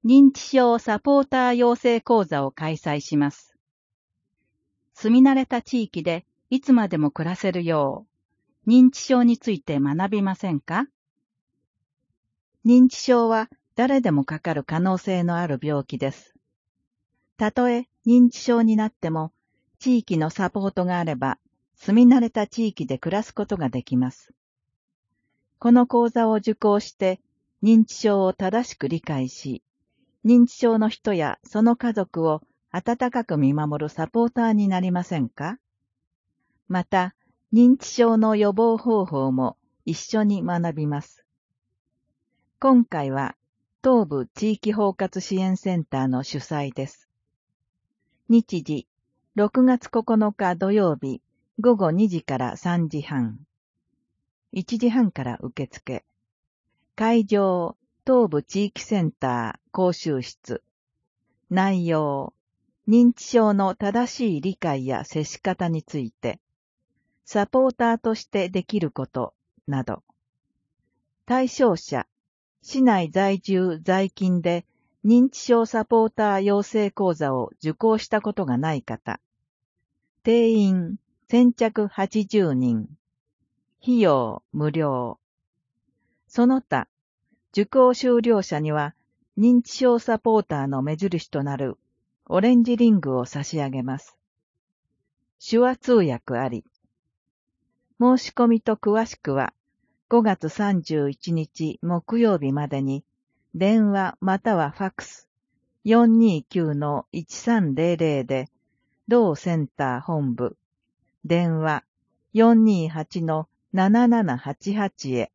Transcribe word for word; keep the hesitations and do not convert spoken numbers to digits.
認知症サポーター養成講座を開催します。住み慣れた地域でいつまでも暮らせるよう、認知症について学びませんか？認知症は誰でもかかる可能性のある病気です。たとえ認知症になっても、地域のサポートがあれば、住み慣れた地域で暮らすことができます。この講座を受講して、認知症を正しく理解し、認知症の人やその家族を温かく見守るサポーターになりませんか？また、認知症の予防方法も一緒に学びます。今回は、東部地域包括支援センターの主催です。日時、ろくがつここのか土曜日、ごごにじからさんじはん。いちじはんから受付。会場、東部地域センター講習室。内容、認知症の正しい理解や接し方について、サポーターとしてできることなど。対象者、市内在住在勤で認知症サポーター養成講座を受講したことがない方。定員先着はちじゅうにん。費用無料。その他、受講修了者には認知症サポーターの目印となるオレンジリングを差し上げます。手話通訳あり。申し込みと詳しくはごがつさんじゅういちにち木曜日までに電話またはファックス よんにーきゅうのいちさんぜろぜろ で同センター本部電話 よんにーはちのななななはちはち へ